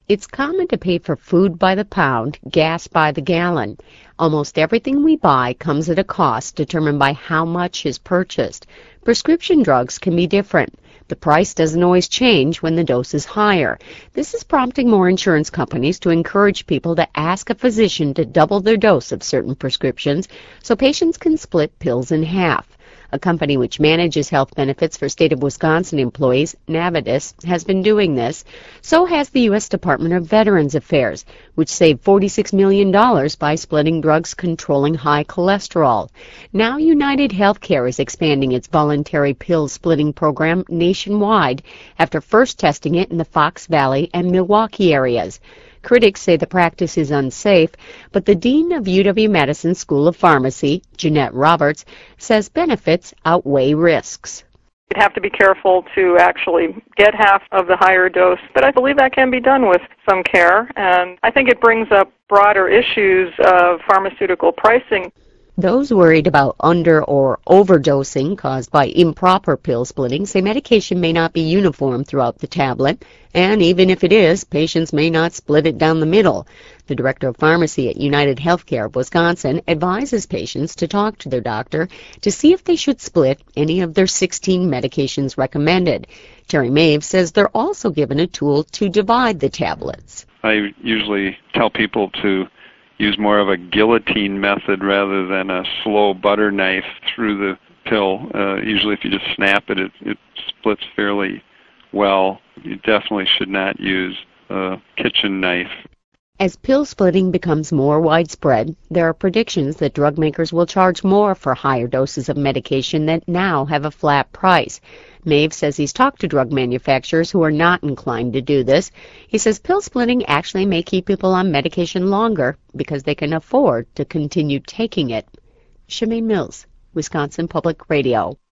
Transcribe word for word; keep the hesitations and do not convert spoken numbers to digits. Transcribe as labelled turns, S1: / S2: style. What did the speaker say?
S1: It's common to pay for food by the pound, gas by the gallon. Almost everything we buy comes at a cost determined by how much is purchased. Prescription drugs can be different. The price doesn't always change when the dose is higher. This is prompting more insurance companies to encourage people to ask a physician to double their dose of certain prescriptions so patients can split pills in half. A company which manages health benefits for state of Wisconsin employees, Navitus, has been doing this. So has the U S Department of Veterans Affairs, which saved forty-six million dollars by splitting drugs controlling high cholesterol. Now United Healthcare is expanding its voluntary pill splitting program nationwide after first testing it in the Fox Valley and Milwaukee areas. Critics say the practice is unsafe, but the dean of U W-Madison School of Pharmacy, Jeanette Roberts, says benefits outweigh risks.
S2: You'd have to be careful to actually get half of the higher dose, but I believe that can be done with some care, and I think it brings up broader issues of pharmaceutical pricing.
S1: Those worried about under- or overdosing caused by improper pill splitting say medication may not be uniform throughout the tablet, and even if it is, patients may not split it down the middle. The director of pharmacy at United Healthcare of Wisconsin advises patients to talk to their doctor to see if they should split any of their sixteen medications recommended. Terry Mave says they're also given a tool to divide the tablets.
S3: I usually tell people to use more of a guillotine method rather than a slow butter knife through the pill. Uh, usually if you just snap it, it, it splits fairly well. You definitely should not use a kitchen knife.
S1: As pill splitting becomes more widespread, there are predictions that drug makers will charge more for higher doses of medication that now have a flat price. Mave says he's talked to drug manufacturers who are not inclined to do this. He says pill splitting actually may keep people on medication longer because they can afford to continue taking it. Shemaine Mills, Wisconsin Public Radio.